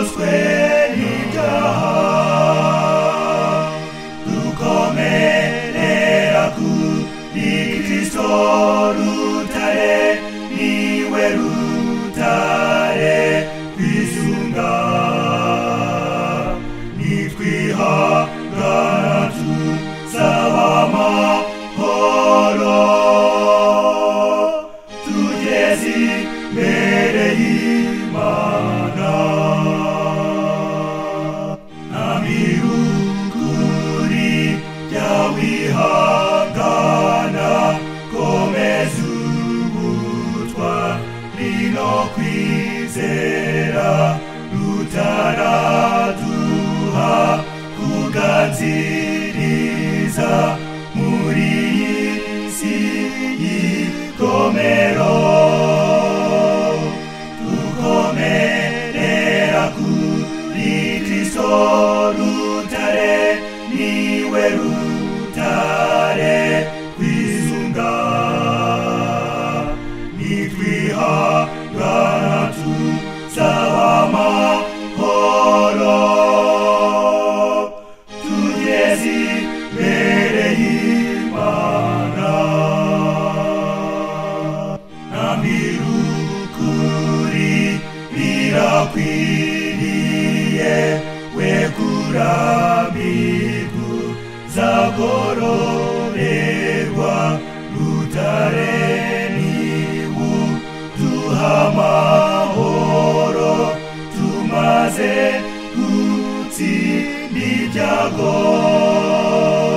tugoswe n'ibyaha dukomerera kuri Kristo rutare niwe rutare twisunga nitwihangana tuzaba amahoro tugeze imbere y'Imana ntamirukuri jya wihangana komeza ubutwari no kwizera rutaraduha kuganziriza muri iyi si y'igomero dukomerera kuri Kristo rutare niwe rutare twisunga nitwihangana tuzaba amahoro tugeze imbere y'Imana ntamirukuri birakwiriye we kurambirwa uzagororerwa rutare niwe uduha amahoro tumaze gutsinda ibyago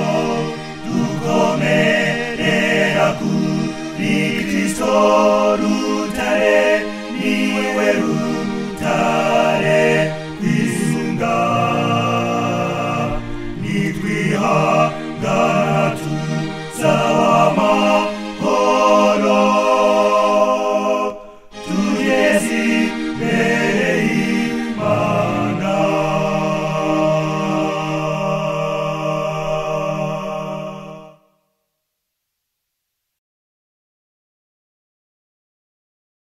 dukomerera kuri Kristo